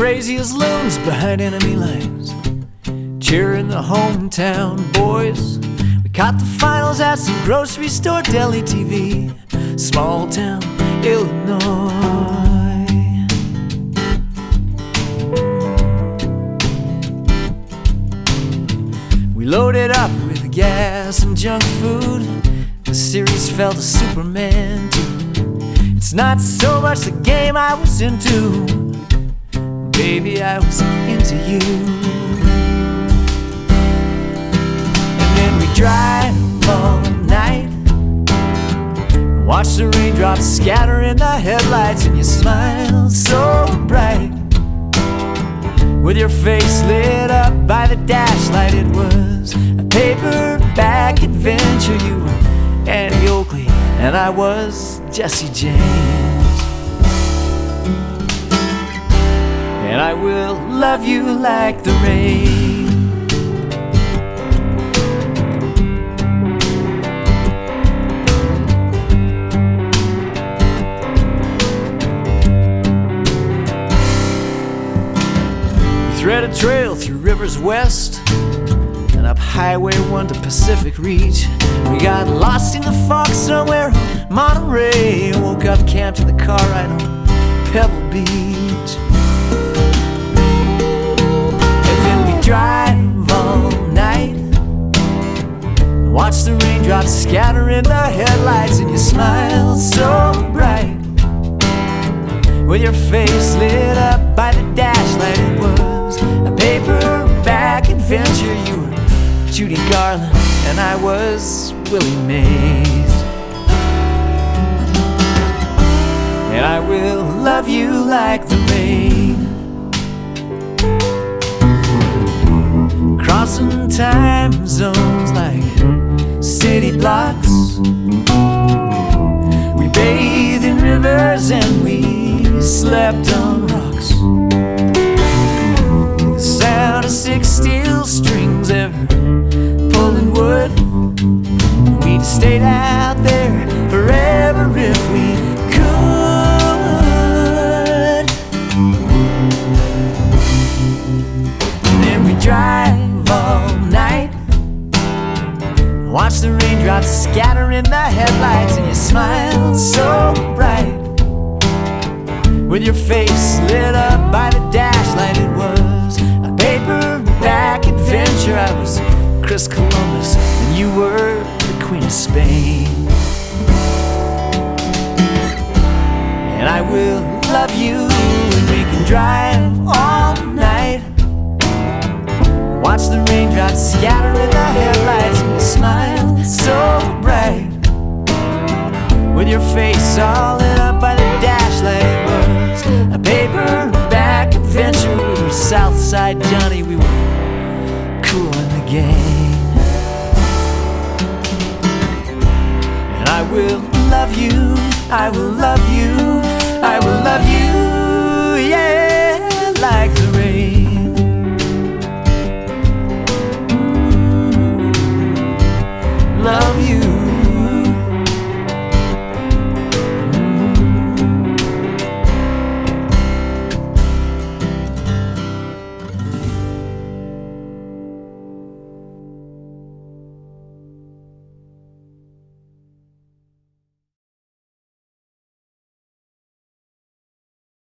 crazy as loons behind enemy lines, cheering the hometown boys. We caught the finals at some grocery store deli TV, small town Illinois. We loaded up with gas and junk food. The series felt a Superman too. It's not so much the game I was into, baby, I was into you. And then we drive all night, watch the raindrops scatter in the headlights, and you smile so bright, with your face lit up by the dash light. It was a paperback adventure. You were Annie Oakley and I was Jesse James. And I will love you like the rain. We thread a trail through rivers west and up Highway 1 to Pacific Reach. We got lost in the fog somewhere on Monterey, and woke up camped in the car right on Pebble Beach. And then we drive all night, watch the raindrops scatter in the headlights, and you smile so bright, with your face lit up by the dash light. It was a paperback adventure. You were Judy Garland and I was Willie Mays. And I will love you like the rain, crossing time zones like city blocks. We bathed in rivers and we slept on rocks, with the sound of 6 steel strings ever pulling wood. We'd stayed out there forever if we could. And then we drive all night, watch the raindrops scatter in the headlights, and you smile so bright, with your face lit up by the dash light. It was a paperback adventure. I was Chris Columbus and you were the Queen of Spain. And I will love you and we can drive all night, watch the raindrops scatter in the headlights, and you smile so bright, with your face all lit up by the dash light. It was a paperback adventure. We were Southside Johnny, we were cool in the game. And I will love you, I will love you, I will love you.